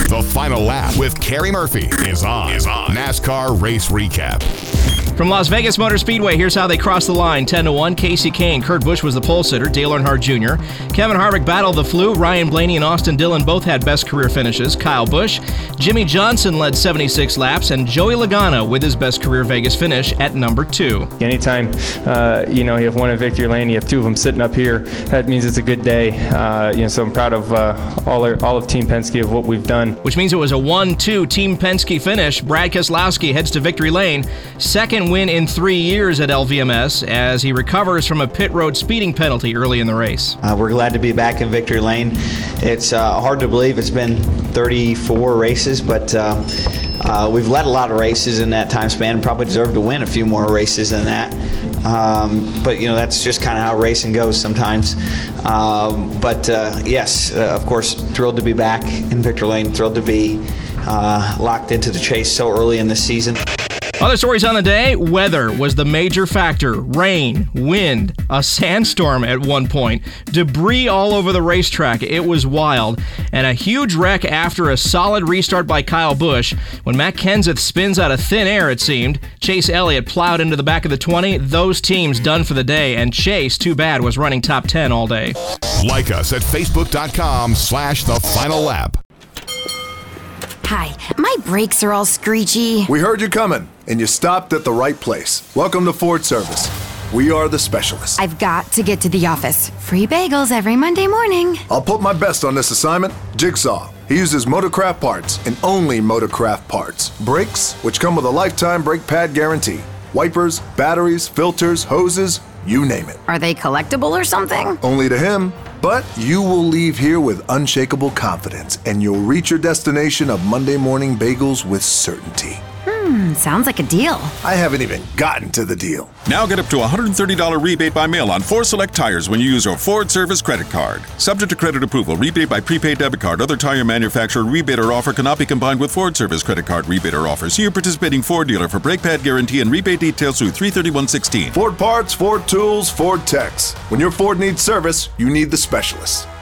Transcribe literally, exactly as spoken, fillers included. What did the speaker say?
The Final Lap with Carrie Murphy is on. Is on. NASCAR Race Recap. From Las Vegas Motor Speedway, here's how they crossed the line. ten to one, Casey Kane. Kurt Busch was the pole sitter. Dale Earnhardt Junior Kevin Harvick battled the flu. Ryan Blaney and Austin Dillon both had best career finishes. Kyle Busch. Jimmy Johnson led seventy-six laps, and Joey Logano with his best career Vegas finish at number two. Anytime, uh, you know, you have one in victory lane, you have two of them sitting up here, that means it's a good day. Uh, you know, so I'm proud of uh, all, our, all of Team Penske of what we've done. Which means it was a one two Team Penske finish. Brad Keselowski heads to victory lane. Second win in three years at L V M S as he recovers from a pit road speeding penalty early in the race. Uh, we're glad to be back in victory lane. It's uh, hard to believe it's been thirty-four races, but uh, uh, we've led a lot of races in that time span. Probably deserve to win a few more races than that. Um, but, you know, that's just kind of how racing goes sometimes. Um, but, uh, yes, uh, of course, thrilled to be back in victory lane, thrilled to be uh, locked into the chase so early in the season. Other stories on the day, weather was the major factor. Rain, wind, a sandstorm at one point, debris all over the racetrack. It was wild. And a huge wreck after a solid restart by Kyle Busch. When Matt Kenseth spins out of thin air, it seemed, Chase Elliott plowed into the back of the twenty. Those teams done for the day, and Chase, too bad, was running top ten all day. Like us at facebook.com slash the final lap. Hi, my brakes are all screechy. We heard you coming, and you stopped at the right place. Welcome to Ford Service. We are the specialists. I've got to get to the office. Free bagels every Monday morning. I'll put my best on this assignment. Jigsaw. He uses Motorcraft parts and only Motorcraft parts. Brakes, which come with a lifetime brake pad guarantee. Wipers, batteries, filters, hoses, you name it. Are they collectible or something? Only to him. But you will leave here with unshakable confidence, and you'll reach your destination of Monday morning bagels with certainty. Hmm, sounds like a deal. I haven't even gotten to the deal. Now get up to a one hundred thirty dollars rebate by mail on four select tires when you use your Ford Service credit card. Subject to credit approval, rebate by prepaid debit card. Other tire manufacturer rebate or offer cannot be combined with Ford Service credit card rebate or offer. See your participating Ford dealer for brake pad guarantee and rebate details through three thirty-one sixteen. Ford parts, Ford tools, Ford techs. When your Ford needs service, you need the specialists.